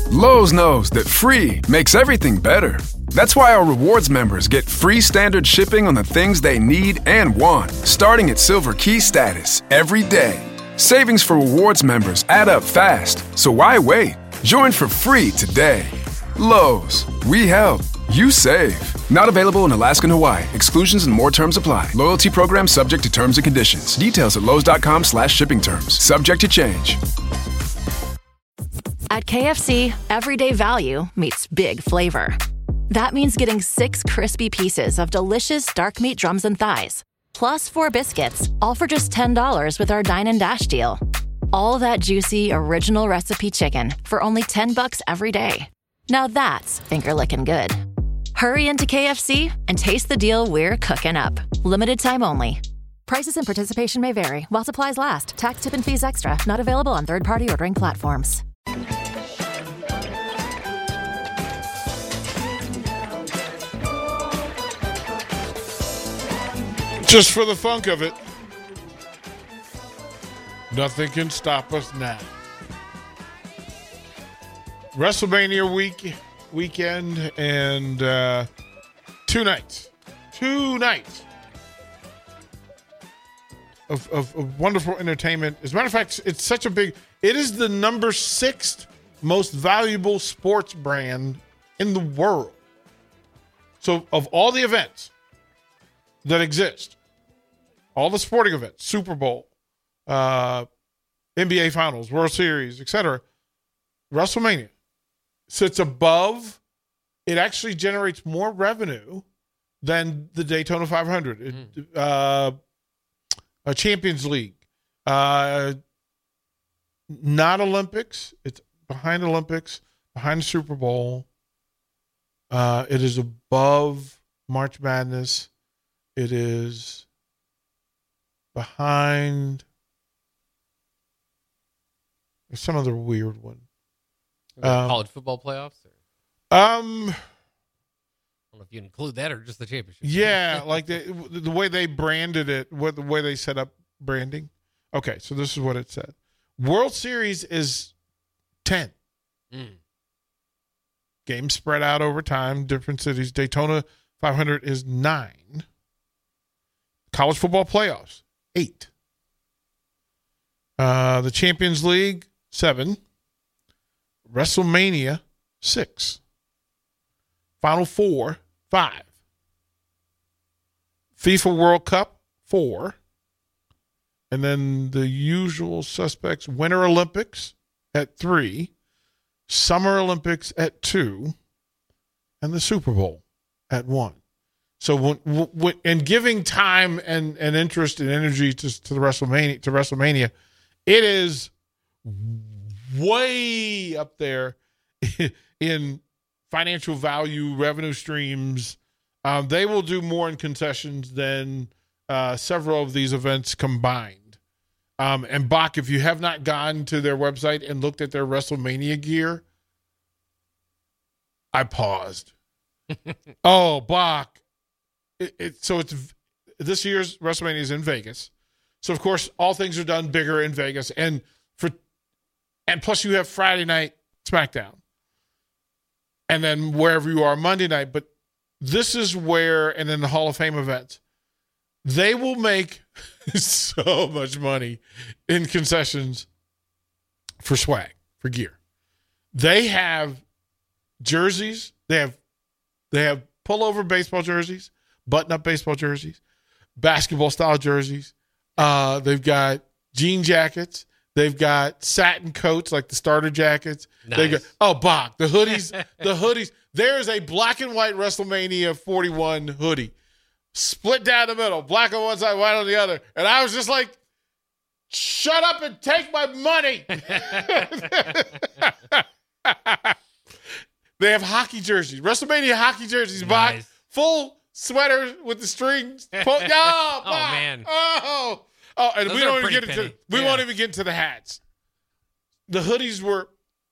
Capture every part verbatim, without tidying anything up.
Lowe's knows that free makes everything better. That's why our rewards members get free standard shipping on the things they need and want, starting at Silver Key status every day. Savings for rewards members add up fast, so why wait? Join for free today. Lowe's, we help, you save. Not available in Alaska and Hawaii. Exclusions and more terms apply. Loyalty program subject to terms and conditions. Details at lowes.com slash shipping terms. Subject to change. At K F C, everyday value meets big flavor. That means getting six crispy pieces of delicious dark meat drums and thighs, plus four biscuits, all for just ten dollars with our Dine and Dash deal. All that juicy, original recipe chicken for only ten bucks every day. Now that's finger-licking good. Hurry into K F C and taste the deal we're cooking up. Limited time only. Prices and participation may vary while supplies last. Tax, tip, and fees extra. Not available on third-party ordering platforms. Just for the funk of it, nothing can stop us now. WrestleMania week weekend and uh, two nights, two nights of, of, of wonderful entertainment. As a matter of fact, it's such a big. It is the number sixth most valuable sports brand in the world. So, of all the events that exist, all the sporting events, Super Bowl, uh, N B A Finals, World Series, et cetera, WrestleMania sits above. It actually generates more revenue than the Daytona five hundred, mm-hmm. it, uh, a Champions League, uh, not Olympics. It's behind Olympics, behind the Super Bowl. Uh, it is above March Madness. It is behind. There's some other weird one. Um, college football playoffs? Or? Um, I don't know if you include that or just the championship. Yeah, like the the way they branded it, what the way they set up branding. Okay, so this is what it said. World Series is ten. Mm. Games spread out over time, different cities. Daytona five hundred is nine. College football playoffs, eight. Uh, the Champions League, seven. WrestleMania, six. Final Four, five. FIFA World Cup, four. And then the usual suspects, Winter Olympics at three. Summer Olympics at two. And the Super Bowl at one. So when, when and giving time and, and interest and energy to, to the WrestleMania to WrestleMania, it is way up there in financial value, revenue streams. Um, they will do more in concessions than uh, several of these events combined. Um, and Bach, if you have not gone to their website and looked at their WrestleMania gear, I paused. Oh, Bach. It, it, so it's this year's WrestleMania is in Vegas. So, of course, all things are done bigger in Vegas. And for and plus you have Friday night SmackDown. And then wherever you are Monday night. But this is where, and then the Hall of Fame events, they will make so much money in concessions for swag, for gear. They have jerseys. They have they have pullover baseball jerseys, button-up baseball jerseys, basketball-style jerseys. Uh, they've got jean jackets. They've got satin coats like the starter jackets. Nice. They've got, oh, Bach, the hoodies, the hoodies. There's a black and white WrestleMania forty-one hoodie. Split down the middle, black on one side, white on the other. And I was just like, shut up and take my money. They have hockey jerseys, WrestleMania hockey jerseys, Bach. Nice. Full sweater with the strings. Pull, oh, Oh, man. Oh, oh, and Those we are don't even pretty get into penny. we Yeah. won't even get into the hats. The hoodies were,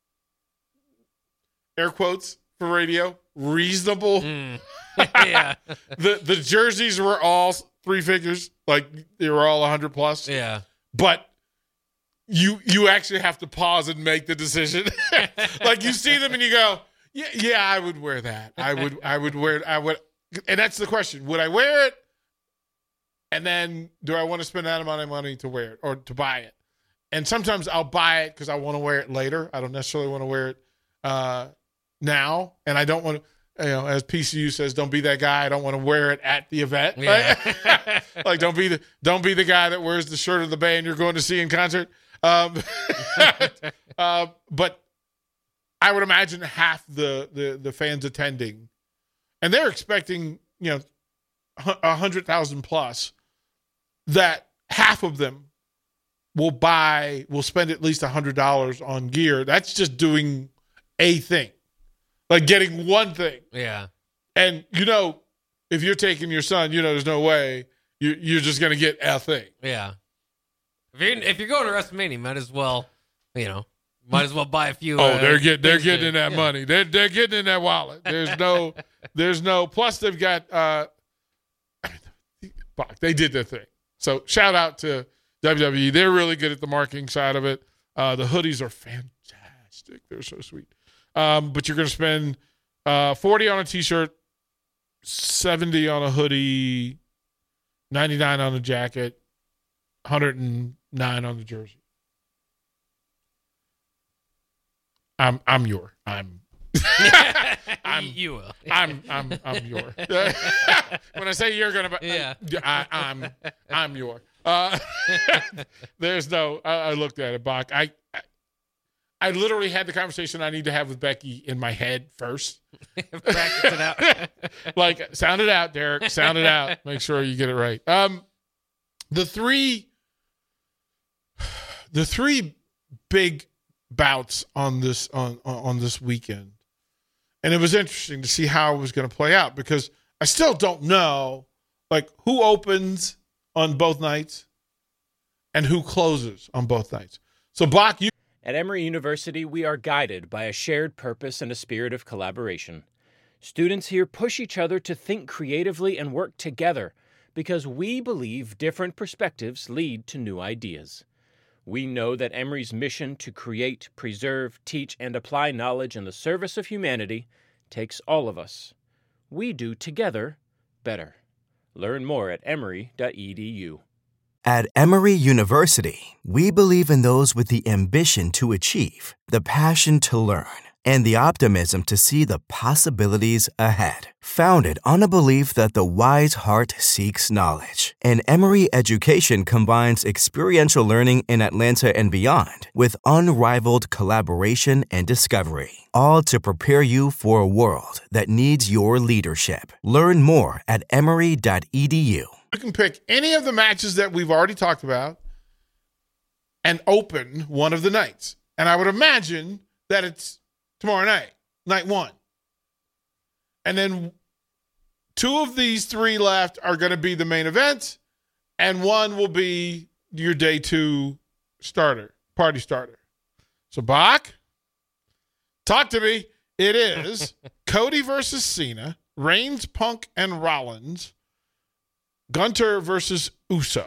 air quotes for radio, reasonable. Mm. Yeah. the the jerseys were all three figures, like they were all a hundred plus. Yeah. But you you actually have to pause and make the decision. Like you see them and you go, yeah, yeah, I would wear that. I would, I would wear it. I would, and that's the question: would I wear it? And then, do I want to spend that amount of money to wear it or to buy it? And sometimes I'll buy it because I want to wear it later. I don't necessarily want to wear it uh, now, and I don't want to. You know, as P C U says, don't be that guy. I don't want to wear it at the event. Yeah. Right? Like, don't be the don't be the guy that wears the shirt of the band you're going to see in concert. Um, uh, but I would imagine half the, the the fans attending, and they're expecting, you know, a hundred thousand plus. That half of them will buy, will spend at least a hundred dollars on gear. That's just doing a thing, like getting one thing. Yeah. And you know, if you're taking your son, you know, there's no way you you're just gonna get a thing. Yeah. If you're if you're going to WrestleMania, might as well, you know, might as well buy a few. Oh, uh, they're getting they're things getting to- in that yeah. money. They're they're getting in that wallet. There's no there's no. Plus, they've got. Uh, fuck, they did their thing. So shout out to W W E. They're really good at the marketing side of it. Uh, the hoodies are fantastic. They're so sweet. Um, but you're going to spend uh, forty on a T-shirt, seventy on a hoodie, ninety-nine on a jacket, one hundred nine on the jersey. I'm I'm your I'm I'm you will. I'm I'm I'm your. When I say you're gonna, buy, Yeah. I, I'm I'm your. Uh, there's no. I, I looked at it, Bach. I, I I literally had the conversation I need to have with Becky in my head first. Practice it out. Like, sound it out, Derek. Sound it out. Make sure you get it right. Um, the three, the three big bouts on this on on this weekend, and it was interesting to see how it was going to play out because I still don't know, like, who opens on both nights and who closes on both nights. So, Bach, you. At Emory University, we are guided by a shared purpose and a spirit of collaboration. Students here push each other to think creatively and work together because we believe different perspectives lead to new ideas. We know that Emory's mission to create, preserve, teach, and apply knowledge in the service of humanity takes all of us. We do together better. Learn more at emory dot e d u. At Emory University, we believe in those with the ambition to achieve, the passion to learn, and the optimism to see the possibilities ahead. Founded on a belief that the wise heart seeks knowledge, and Emory education combines experiential learning in Atlanta and beyond with unrivaled collaboration and discovery, all to prepare you for a world that needs your leadership. Learn more at emory dot e d u. You can pick any of the matches that we've already talked about and open one of the nights. And I would imagine that it's tomorrow night, night one. And then two of these three left are going to be the main event, and one will be your day two starter, party starter. So, Bach, talk to me. It is Cody versus Cena, Reigns, Punk, and Rollins, Gunter versus Uso.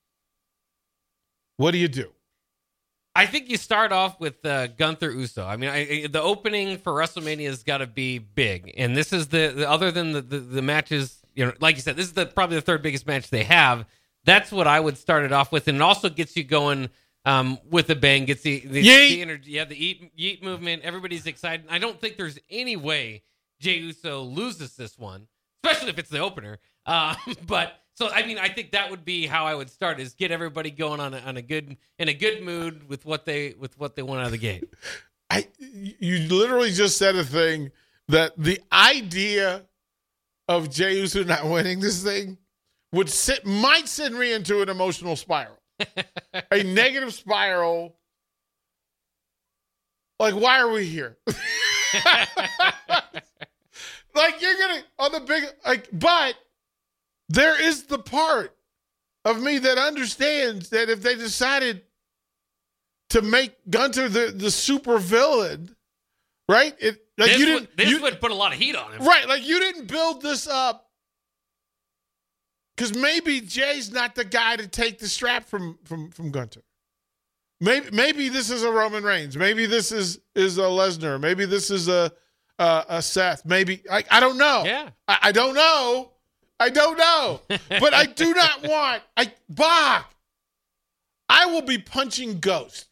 What do you do? I think you start off with uh, Gunther Uso. I mean, I, I, the opening for WrestleMania has got to be big, and this is the, the other than the, the the matches. You know, like you said, this is the probably the third biggest match they have. That's what I would start it off with, and it also gets you going um, with a bang. Gets the the, the energy, yeah, the yeet, yeet movement. Everybody's excited. I don't think there's any way Jey Uso loses this one, especially if it's the opener. Uh, but. So, I mean, I think that would be how I would start: is get everybody going on a, on a good in a good mood with what they with what they want out of the gate. I you literally just said a thing that the idea of Jey Uso not winning this thing would sit might send me into an emotional spiral, a negative spiral. Like, why are we here? Like, you're gonna on the big like, but. There is the part of me that understands that if they decided to make Gunter the, the super villain, right? It like this you would, didn't this you, would put a lot of heat on him, right? Like you didn't build this up because maybe Jay's not the guy to take the strap from from from Gunter. maybe maybe this is a Roman Reigns. Maybe this is is a Lesnar. Maybe this is a a, a Seth. Maybe I, I don't know. Yeah, I, I don't know. I don't know. But I do not want. I Bach. I will be punching ghosts.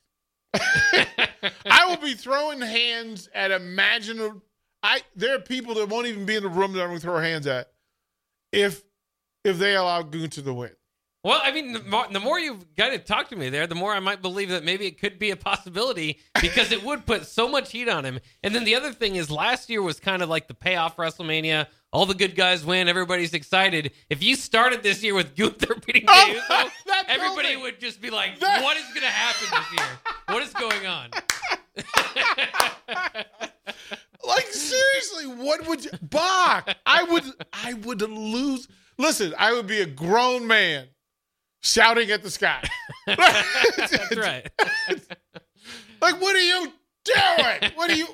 I will be throwing hands at imaginable. I there are people that won't even be in the room that I'm going to throw hands at if if they allow Gunther to win. Well, I mean, the more, the more you've got to talk to me there, the more I might believe that maybe it could be a possibility because it would put so much heat on him. And then the other thing is last year was kind of like the payoff WrestleMania. All the good guys win. Everybody's excited. If you started this year with Gunther beating Jey Uso, Oh, that everybody building. would just be like, That- what is going to happen this year? What is going on? Like seriously, what would you Bach? I would I would lose. Listen, I would be a grown man shouting at the sky. That's right. Like, what are you doing? What are you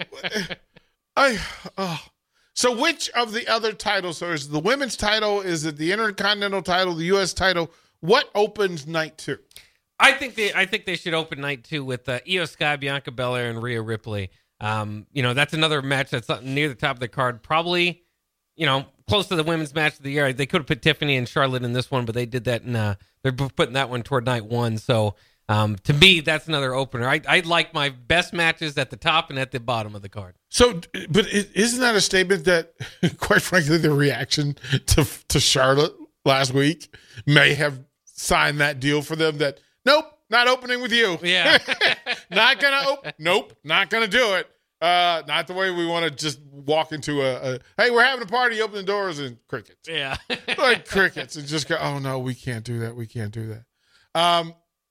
I oh. So which of the other titles? So is it the women's title? Is it the Intercontinental title, the U S title? What opens night two? I think they I think they should open night two with uh, Io Sky, Bianca Belair, and Rhea Ripley. Um, you know, that's another match that's near the top of the card. Probably, you know, close to the women's match of the year. They could have put Tiffany and Charlotte in this one, but they did that in, uh, they're putting that one toward night one. So, um, to me, that's another opener. I, I like my best matches at the top and at the bottom of the card. So, but isn't that a statement that, quite frankly, the reaction to to Charlotte last week may have signed that deal for them that, nope, not opening with you. Yeah. Not going to open. Nope, not going to do it. Uh, not the way we want to just walk into a, a, hey, we're having a party, open the doors, and crickets. Yeah. Like crickets. And just go, oh, no, we can't do that. We can't do that. Um,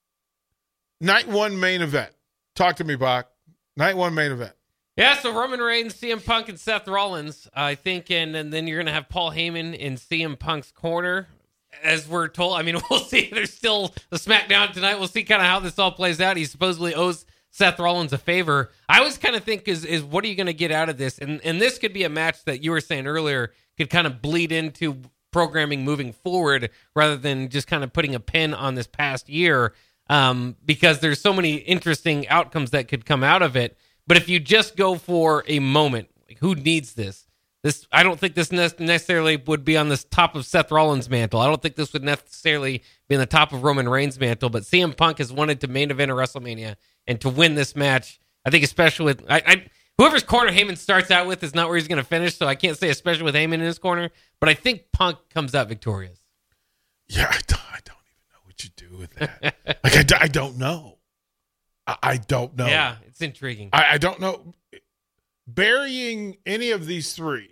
night one main event. Talk to me, Bach. Night one main event. Yeah, so Roman Reigns, C M Punk, and Seth Rollins, I think, and, and then you're going to have Paul Heyman in C M Punk's corner, as we're told. I mean, we'll see. There's still the SmackDown tonight. We'll see kind of how this all plays out. He supposedly owes Seth Rollins a favor. I always kind of think is, is what are you going to get out of this? And, and this could be a match that you were saying earlier could kind of bleed into programming moving forward rather than just kind of putting a pin on this past year um, because there's so many interesting outcomes that could come out of it. But if you just go for a moment, like who needs this? This I don't think this necessarily would be on the top of Seth Rollins' mantle. I don't think this would necessarily be on the top of Roman Reigns' mantle. But C M Punk has wanted to main event a WrestleMania and to win this match. I think especially with I, I whoever's corner Heyman starts out with is not where he's going to finish. So I can't say especially with Heyman in his corner. But I think Punk comes out victorious. Yeah, I don't, I don't even know what you do with that. Like, I, d- I don't know. I, I don't know. Yeah, it's intriguing. I, I don't know. Burying any of these three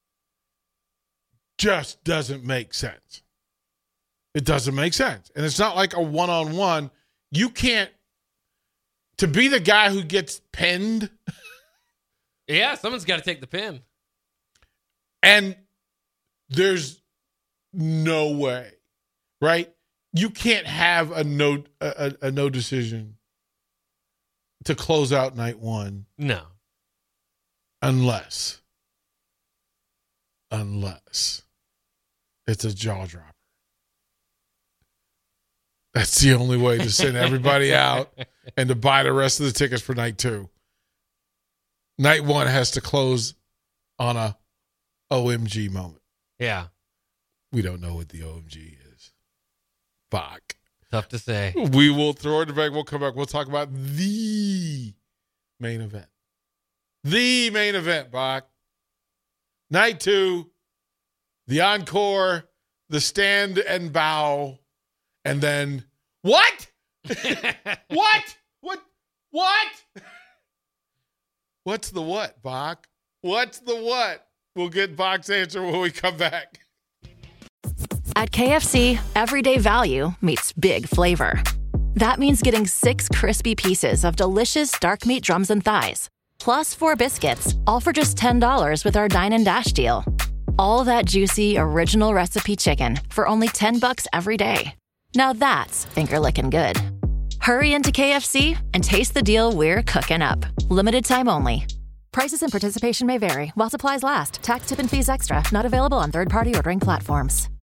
just doesn't make sense. It doesn't make sense. And it's not like a one-on-one. You can't, to be the guy who gets pinned. Yeah, someone's got to take the pin. And there's no way, right? You can't have a no a, a, a no decision to close out night one No. unless, unless it's a jaw dropper. That's the only way to send everybody out and to buy the rest of the tickets for night two. Night one has to close on a O M G moment. Yeah. We don't know what the O M G is. Fuck. Tough to say. We will throw it back. We'll come back. We'll talk about the main event. The main event, Bach. Night two, the encore, the stand and bow, and then what? What? What? What? What's the what, Bach? What's the what? We'll get Bach's answer when we come back. At K F C, everyday value meets big flavor. That means getting six crispy pieces of delicious dark meat drums and thighs, plus four biscuits, all for just ten dollars with our Dine and Dash deal. All that juicy, original recipe chicken for only ten bucks every day. Now that's finger-licking good. Hurry into K F C and taste the deal we're cooking up. Limited time only. Prices and participation may vary while supplies last. Tax, tip, and fees extra. Not available on third-party ordering platforms.